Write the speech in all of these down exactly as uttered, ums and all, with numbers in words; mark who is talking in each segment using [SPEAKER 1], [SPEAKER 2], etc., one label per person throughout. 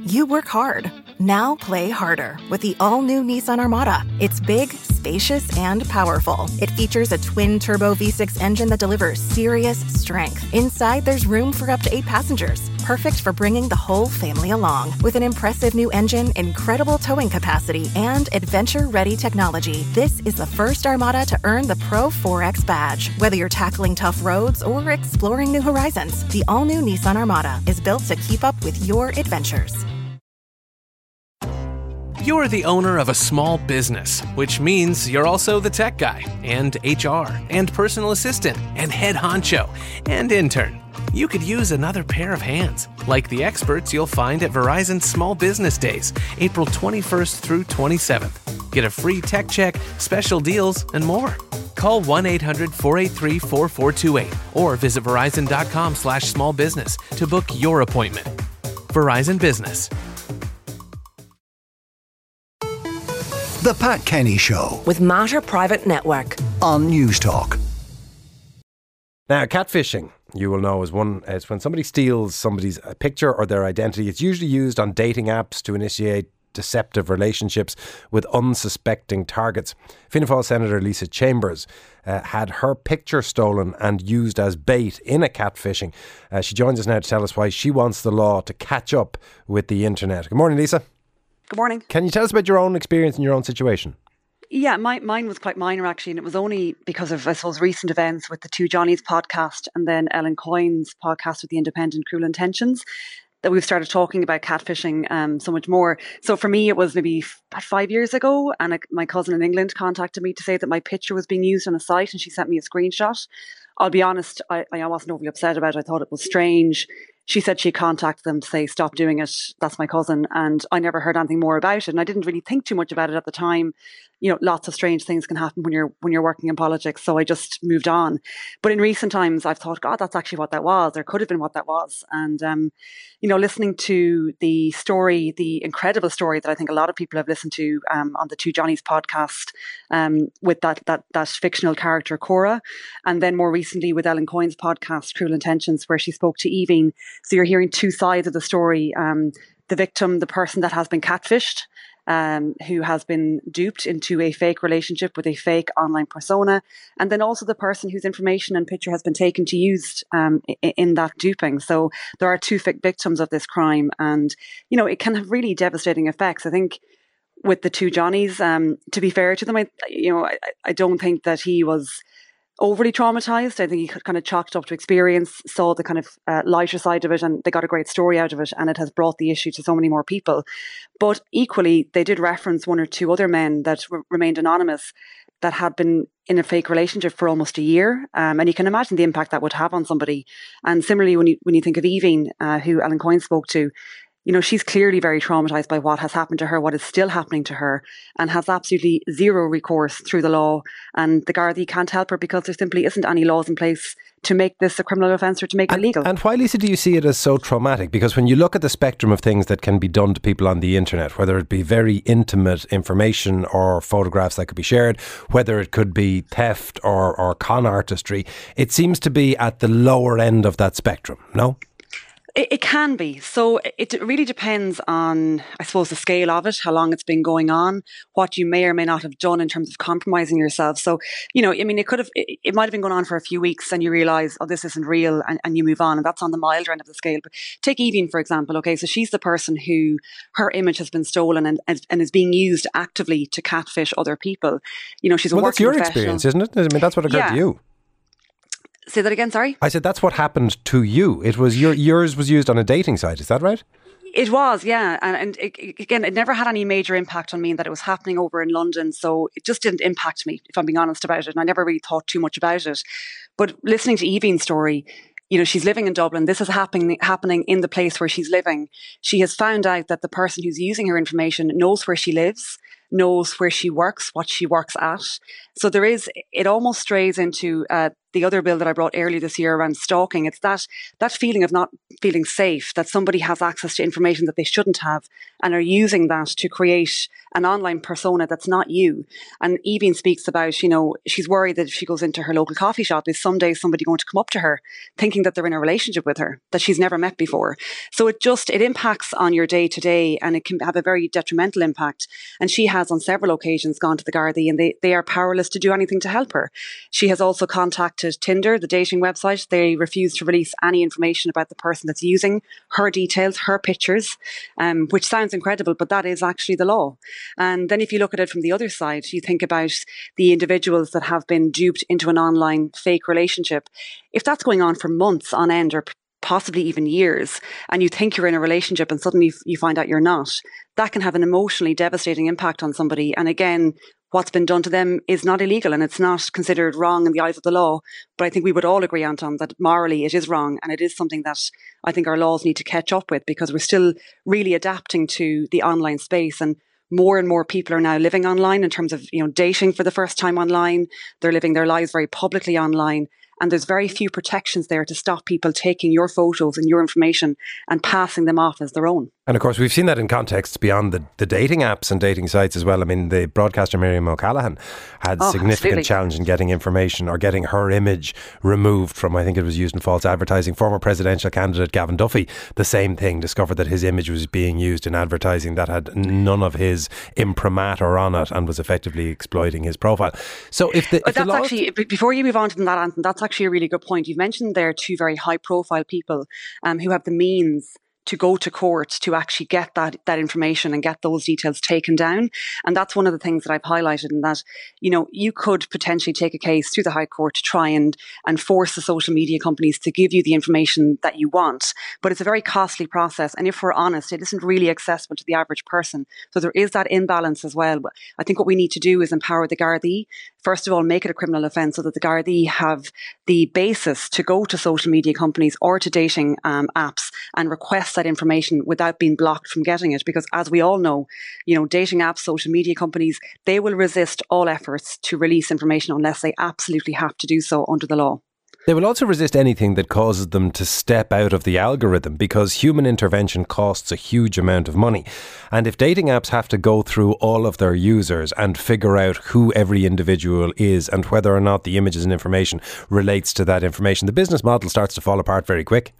[SPEAKER 1] You work hard. Now play harder with the all-new Nissan Armada. It's big, spacious, and powerful. It features a twin-turbo V six engine that delivers serious strength. Inside, there's room for up to eight passengers. Perfect for bringing the whole family along. With an impressive new engine, incredible towing capacity, and adventure-ready technology, this is the first Armada to earn the Pro four X badge. Whether you're tackling tough roads or exploring new horizons, the all-new Nissan Armada is built to keep up with your adventures.
[SPEAKER 2] You're the owner of a small business, which means you're also the tech guy, and H R, and personal assistant, and head honcho, and intern. You could use another pair of hands, like the experts you'll find at Verizon Small Business Days, April twenty-first through twenty-seventh. Get a free tech check, special deals, and more. Call one eight hundred four eight three four four two eight or visit verizon.com slash small business to book your appointment. Verizon Business.
[SPEAKER 3] The Pat Kenny Show
[SPEAKER 4] with Mater Private Network
[SPEAKER 3] on News Talk.
[SPEAKER 5] Now, catfishing, you will know, is one. It's when somebody steals somebody's picture or their identity. It's usually used on dating apps to initiate deceptive relationships with unsuspecting targets. Fianna Fáil Senator Lisa Chambers uh, had her picture stolen and used as bait in a catfishing. Uh, she joins us now to tell us why she wants the law to catch up with the internet. Good morning, Lisa.
[SPEAKER 6] Good morning.
[SPEAKER 5] Can you tell us about your own experience and your own situation?
[SPEAKER 6] Yeah, my, mine was quite minor actually, and it was only because of, I suppose, recent events with the Two Johnnies podcast and then Ellen Coyne's podcast with The Independent, Cruel Intentions, that we've started talking about catfishing um, so much more. So for me, it was maybe f- about five years ago, and a, my cousin in England contacted me to say that my picture was being used on a site, and she sent me a screenshot. I'll be honest, I, I wasn't overly upset about it. I thought it was strange. She said she contacted them to say, stop doing it. That's my cousin. And I never heard anything more about it. And I didn't really think too much about it at the time. You know, lots of strange things can happen when you're when you're working in politics. So I just moved on. But in recent times, I've thought, God, that's actually what that was, or could have been what that was. And, um, you know, listening to the story, the incredible story that I think a lot of people have listened to um, on the Two Johnnies podcast um, with that, that, that fictional character, Cora. And then more recently with Ellen Coyne's podcast, Cruel Intentions, where she spoke to Evie. So you're hearing two sides of the story. Um, the victim, the person that has been catfished, um, who has been duped into a fake relationship with a fake online persona. And then also the person whose information and picture has been taken to used um, in, in that duping. So there are two fi- victims of this crime. And, you know, it can have really devastating effects. I think with the Two Johnnies, um, to be fair to them, I, you know, I, I don't think that he was overly traumatized. I think he kind of chalked up to experience, saw the kind of uh, lighter side of it, and they got a great story out of it, and it has brought the issue to so many more people. But equally, they did reference one or two other men that re- remained anonymous that had been in a fake relationship for almost a year. Um, and you can imagine the impact that would have on somebody. And similarly, when you when you think of Evie, uh, who Ellen Coyne spoke to, you know, she's clearly very traumatized by what has happened to her, what is still happening to her, and has absolutely zero recourse through the law. And the Gardaí can't help her because there simply isn't any laws in place to make this a criminal offence or to make
[SPEAKER 5] and,
[SPEAKER 6] it legal.
[SPEAKER 5] And why, Lisa, do you see it as so traumatic? Because when you look at the spectrum of things that can be done to people on the internet, whether it be very intimate information or photographs that could be shared, whether it could be theft or, or con artistry, it seems to be at the lower end of that spectrum, no?
[SPEAKER 6] It, it can be. So it really depends on, I suppose, the scale of it, how long it's been going on, what you may or may not have done in terms of compromising yourself. So, you know, I mean, it could have, it, it might have been going on for a few weeks and you realise, oh, this isn't real, and, and you move on. And that's on the milder end of the scale. But take Evie, for example. Okay, so she's the person who her image has been stolen and, and, and is being used actively to catfish other people. You know, she's a
[SPEAKER 5] well,
[SPEAKER 6] working
[SPEAKER 5] that's your
[SPEAKER 6] professional.
[SPEAKER 5] experience, isn't it? I mean, that's what occurred
[SPEAKER 6] yeah.
[SPEAKER 5] to you.
[SPEAKER 6] Say that again, sorry?
[SPEAKER 5] I said that's what happened to you. It was your yours was used on a dating site, is that right?
[SPEAKER 6] It was, yeah. And, and it, it, again, it never had any major impact on me in that it was happening over in London. So it just didn't impact me, if I'm being honest about it. And I never really thought too much about it. But listening to Evie's story, you know, she's living in Dublin. This is happening happening in the place where she's living. She has found out that the person who's using her information knows where she lives, knows where she works, what she works at. So there is, it almost strays into uh, the other bill that I brought earlier this year around stalking. It's that that feeling of not feeling safe, that somebody has access to information that they shouldn't have and are using that to create an online persona that's not you. And Evie speaks about, you know, she's worried that if she goes into her local coffee shop, is someday somebody going to come up to her thinking that they're in a relationship with her that she's never met before. So it just, it impacts on your day to day, and it can have a very detrimental impact. And she has on several occasions gone to the Gardaí, and they, they are powerless to do anything to help her. She has also contacted Tinder, the dating website. They refuse to release any information about the person that's using her details, her pictures, um, which sounds incredible, but that is actually the law. And then if you look at it from the other side, you think about the individuals that have been duped into an online fake relationship. If that's going on for months on end, or possibly even years, and you think you're in a relationship and suddenly you find out you're not, that can have an emotionally devastating impact on somebody. And again, what's been done to them is not illegal and it's not considered wrong in the eyes of the law. But I think we would all agree, Anton, that morally it is wrong, and it is something that I think our laws need to catch up with, because we're still really adapting to the online space. And more and more people are now living online in terms of, you know, dating for the first time online. They're living their lives very publicly online. And there's very few protections there to stop people taking your photos and your information and passing them off as their own.
[SPEAKER 5] And of course, we've seen that in contexts beyond the, the dating apps and dating sites as well. I mean, the broadcaster Miriam O'Callaghan had
[SPEAKER 6] oh,
[SPEAKER 5] significant
[SPEAKER 6] absolutely.
[SPEAKER 5] challenge in getting information or getting her image removed from, I think it was used in false advertising. Former presidential candidate Gavin Duffy, the same thing, discovered that his image was being used in advertising that had none of his imprimatur on it and was effectively exploiting his profile. So if the... If
[SPEAKER 6] that's
[SPEAKER 5] the
[SPEAKER 6] actually, before you move on from that, Anton, that's actually a really good point. You've mentioned there two very high profile people um, who have the means to go to court to actually get that that information and get those details taken down. And that's one of the things that I've highlighted, in that, you know, you could potentially take a case through the High Court to try and, and force the social media companies to give you the information that you want. But it's a very costly process. And if we're honest, it isn't really accessible to the average person. So there is that imbalance as well. I think what we need to do is empower the Gardaí. First of all, make it a criminal offence so that the Gardaí have the basis to go to social media companies or to dating um, apps and request that information without being blocked from getting it. Because as we all know, you know, dating apps, social media companies, they will resist all efforts to release information unless they absolutely have to do so under the law.
[SPEAKER 5] They will also resist anything that causes them to step out of the algorithm, because human intervention costs a huge amount of money. And if dating apps have to go through all of their users and figure out who every individual is and whether or not the images and information relates to that information, the business model starts to fall apart very quick.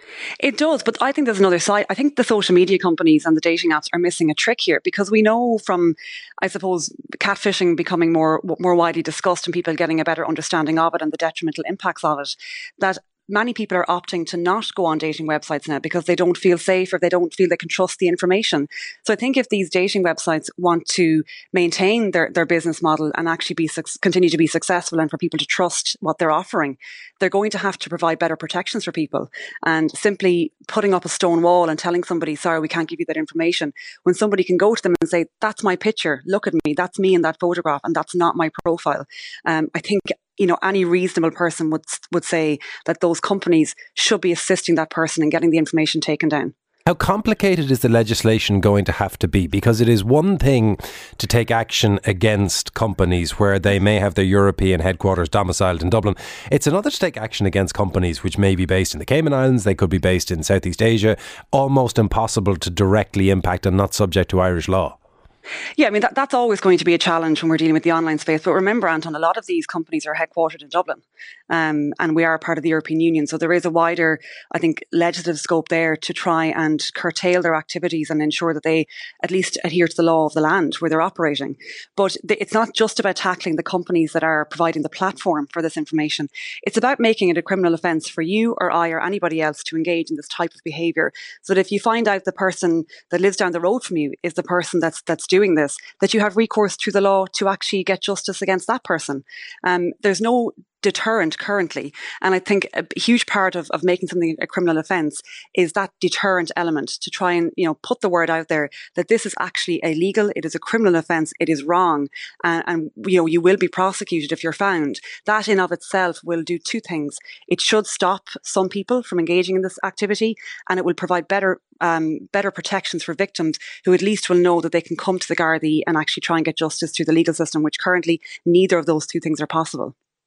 [SPEAKER 6] It does, but I think there's another side. I think the social media companies and the dating apps are missing a trick here, because we know from, I suppose, catfishing becoming more more widely discussed and people getting a better understanding of it and the detrimental impacts of it, that many people are opting to not go on dating websites now because they don't feel safe or they don't feel they can trust the information. So I think if these dating websites want to maintain their, their business model and actually be continue to be successful and for people to trust what they're offering, they're going to have to provide better protections for people. And simply putting up a stone wall and telling somebody, sorry, we can't give you that information, when somebody can go to them and say, that's my picture, look at me, that's me in that photograph, and that's not my profile. Um, I think you know, any reasonable person would would say that those companies should be assisting that person in getting the information taken down.
[SPEAKER 5] How complicated is the legislation going to have to be? Because it is one thing to take action against companies where they may have their European headquarters domiciled in Dublin. It's another to take action against companies which may be based in the Cayman Islands, they could be based in Southeast Asia, almost impossible to directly impact and not subject to Irish law.
[SPEAKER 6] Yeah, I mean, that, that's always going to be a challenge when we're dealing with the online space. But remember, Anton, a lot of these companies are headquartered in Dublin, um, and we are part of the European Union. So there is a wider, I think, legislative scope there to try and curtail their activities and ensure that they at least adhere to the law of the land where they're operating. But th- it's not just about tackling the companies that are providing the platform for this information. It's about making it a criminal offence for you or I or anybody else to engage in this type of behaviour. So that if you find out the person that lives down the road from you is the person that's that's doing this, that you have recourse to the law to actually get justice against that person. Um, there's no deterrent currently. And I think a huge part of, of making something a criminal offence is that deterrent element, to try and, you know, put the word out there that this is actually illegal, it is a criminal offence, it is wrong, and, and you know, you will be prosecuted if you're found. That in of itself will do two things. It should stop some people from engaging in this activity, and it will provide better um, better protections for victims who at least will know that they can come to the Gardaí and actually try and get justice through the legal system, which currently neither of those two things are possible.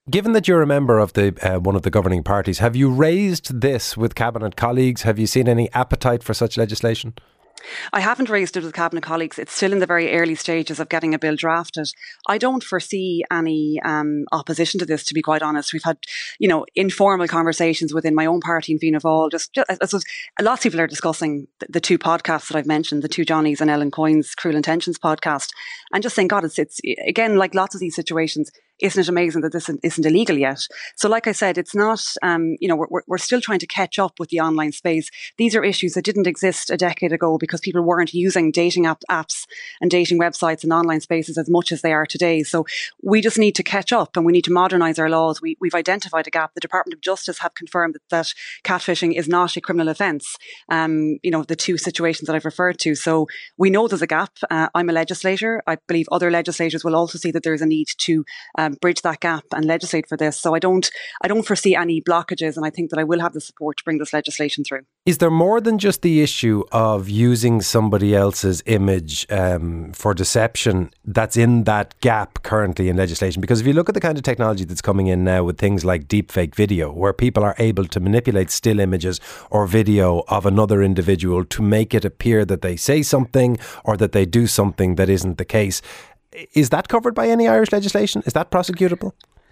[SPEAKER 5] Given that you're a member of the uh, one of the governing parties, have you raised this with Cabinet colleagues? Have you seen any appetite for such legislation?
[SPEAKER 6] I haven't raised it with Cabinet colleagues. It's still in the very early stages of getting a bill drafted. I don't foresee any um, opposition to this, to be quite honest. We've had, you know, informal conversations within my own party in Fianna Fáil. Just, just as, as lots of people are discussing the, the two podcasts that I've mentioned, the two Johnnies and Ellen Coyne's Cruel Intentions podcast, and just saying, God, it's, it's again, like lots of these situations, isn't it amazing that this isn't illegal yet? So like I said, it's not, um, you know, we're, we're still trying to catch up with the online space. These are issues that didn't exist a decade ago because people weren't using dating app, apps and dating websites and online spaces as much as they are today. So we just need to catch up and we need to modernise our laws. We, we've identified a gap. The Department of Justice have confirmed that, that catfishing is not a criminal offence, um, you know, the two situations that I've referred to. So we know there's a gap. Uh, I'm a legislator. I believe other legislators will also see that there is a need to um, bridge that gap and legislate for this. So I don't, I don't foresee any blockages, and I think that I will have the support to bring this legislation through.
[SPEAKER 5] Is there more than just the issue of using somebody else's image um, for deception that's in that gap currently in legislation? Because if you look at the kind of technology that's coming in now with things like deepfake video, where people are able to manipulate still images or video of another individual to make it appear that they say something or that they do something that isn't the case. Is that covered by any Irish legislation? Is that prosecutable?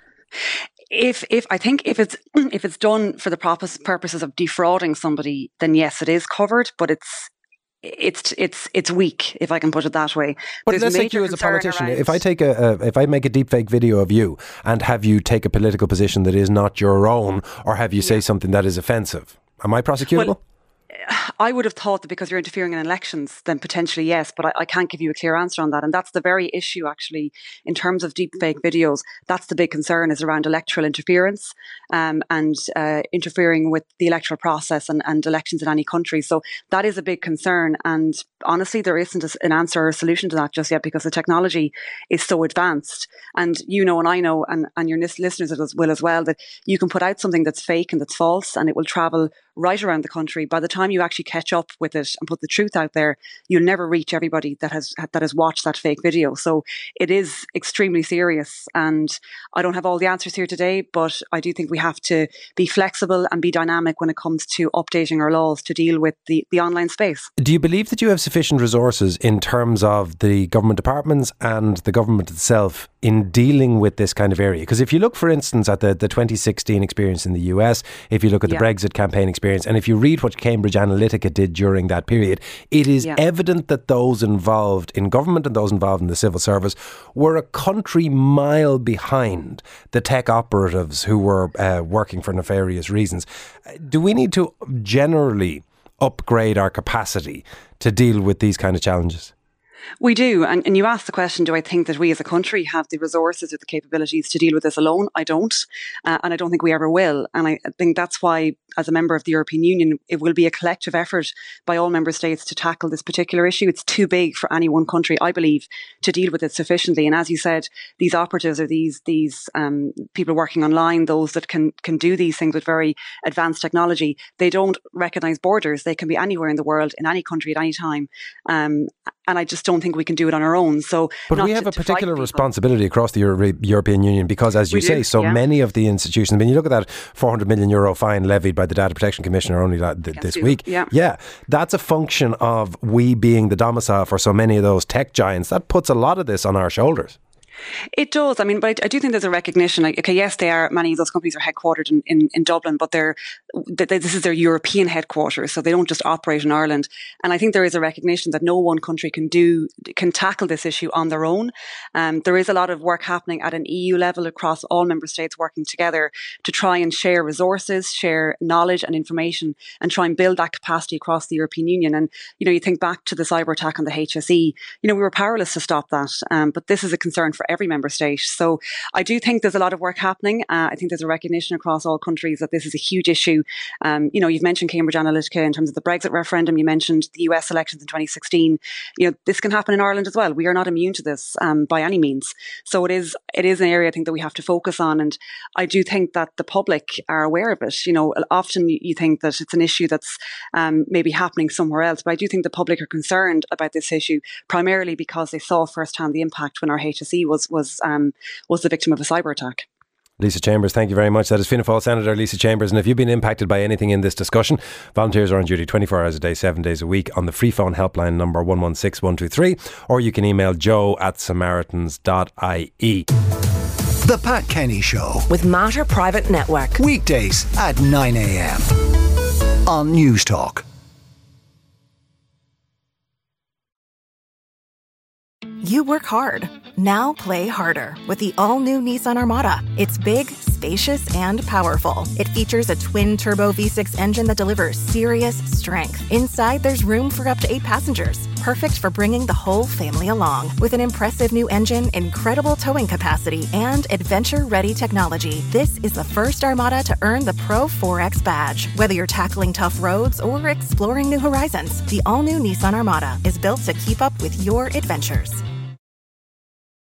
[SPEAKER 6] If if I think if it's if it's done for the purpose, purposes of defrauding somebody, then yes, it is covered. But it's it's it's it's weak, if I can put it that way.
[SPEAKER 5] But
[SPEAKER 6] There's
[SPEAKER 5] let's take you as a
[SPEAKER 6] concern
[SPEAKER 5] politician.
[SPEAKER 6] around-
[SPEAKER 5] If I take a, a if I make a deepfake video of you and have you take a political position that is not your own, or have you say something that is offensive, am I prosecutable?
[SPEAKER 6] Well, I would have thought that because you're interfering in elections, then potentially yes, but I, I can't give you a clear answer on that. And that's the very issue, actually, in terms of deepfake videos. That's the big concern, is around electoral interference um, and uh, interfering with the electoral process and, and elections in any country. So that is a big concern. And honestly, there isn't a, an answer or a solution to that just yet, because the technology is so advanced. And you know, and I know, and, and your listeners will as well, that you can put out something that's fake and that's false, and it will travel right around the country. By the time you actually catch up with it and put the truth out there, you'll never reach everybody that has that has watched that fake video. So it is extremely serious, and I don't have all the answers here today, but I do think we have to be flexible and be dynamic when it comes to updating our laws to deal with the, the online space.
[SPEAKER 5] Do you believe that you have sufficient resources in terms of the government departments and the government itself in dealing with this kind of area? Because if you look, for instance, at the, the twenty sixteen experience in the U S, if you look at the
[SPEAKER 6] yeah.
[SPEAKER 5] Brexit campaign experience, and if you read what Cambridge Analytica did during that period, it is
[SPEAKER 6] yeah.
[SPEAKER 5] evident that those involved in government and those involved in the civil service were a country mile behind the tech operatives who were uh, working for nefarious reasons. Do we need to generally upgrade our capacity to deal with these kind of challenges?
[SPEAKER 6] We do. And, and you asked the question, do I think that we as a country have the resources or the capabilities to deal with this alone? I don't. Uh, and I don't think we ever will. And I think that's why, as a member of the European Union, it will be a collective effort by all member states to tackle this particular issue. It's too big for any one country, I believe, to deal with it sufficiently. And as you said, these operatives are these these um, people working online, those that can, can do these things with very advanced technology. They don't recognise borders. They can be anywhere in the world, in any country at any time. Um, and I just don't think we can do it on our own. So,
[SPEAKER 5] but we have
[SPEAKER 6] to,
[SPEAKER 5] a particular
[SPEAKER 6] to
[SPEAKER 5] responsibility across the Euro- European Union because, as you
[SPEAKER 6] we
[SPEAKER 5] say,
[SPEAKER 6] do,
[SPEAKER 5] so
[SPEAKER 6] yeah.
[SPEAKER 5] many of the institutions, when you look at that four hundred million euro fine levied by the Data Protection Commissioner only th- this week,
[SPEAKER 6] yeah.
[SPEAKER 5] yeah, that's a function of we being the domicile for so many of those tech giants. That puts a lot of this on our shoulders.
[SPEAKER 6] It does. I mean, but I, I do think there's a recognition. Like, okay, yes, they are. Many of those companies are headquartered in, in, in Dublin, but they're they, this is their European headquarters, so they don't just operate in Ireland. And I think there is a recognition that no one country can do can tackle this issue on their own. Um, there is a lot of work happening at an E U level across all member states, working together to try and share resources, share knowledge and information, and try and build that capacity across the European Union. And you know, you think back to the cyber attack on the H S E. You know, we were powerless to stop that, um, but this is a concern for every member state. So I do think there's a lot of work happening. Uh, I think there's a recognition across all countries that this is a huge issue. Um, you know, you've mentioned Cambridge Analytica in terms of the Brexit referendum. You mentioned the U S elections in twenty sixteen. You know, this can happen in Ireland as well. We are not immune to this um, by any means. So it is it is an area I think that we have to focus on. And I do think that the public are aware of it. You know, often you think that it's an issue that's um, maybe happening somewhere else, but I do think the public are concerned about this issue primarily because they saw firsthand the impact when our H S E was was um, was the victim of a cyber attack.
[SPEAKER 5] Lisa Chambers, thank you very much. That is Fianna Fáil Senator Lisa Chambers. And if you've been impacted by anything in this discussion, volunteers are on duty twenty-four hours a day, seven days a week on the free phone helpline number one one six one two three, or you can email joe at samaritans dot I E.
[SPEAKER 3] The Pat Kenny Show
[SPEAKER 4] with Mater Private Network.
[SPEAKER 3] Weekdays at nine a.m. on News Talk.
[SPEAKER 1] You work hard. Now play harder with the all-new Nissan Armada. It's big, spacious, and powerful. It features a twin-turbo V six engine that delivers serious strength. Inside, there's room for up to eight passengers. Perfect for bringing the whole family along. With an impressive new engine, incredible towing capacity, and adventure-ready technology, this is the first Armada to earn the Pro four X badge. Whether you're tackling tough roads or exploring new horizons, the all-new Nissan Armada is built to keep up with your adventures.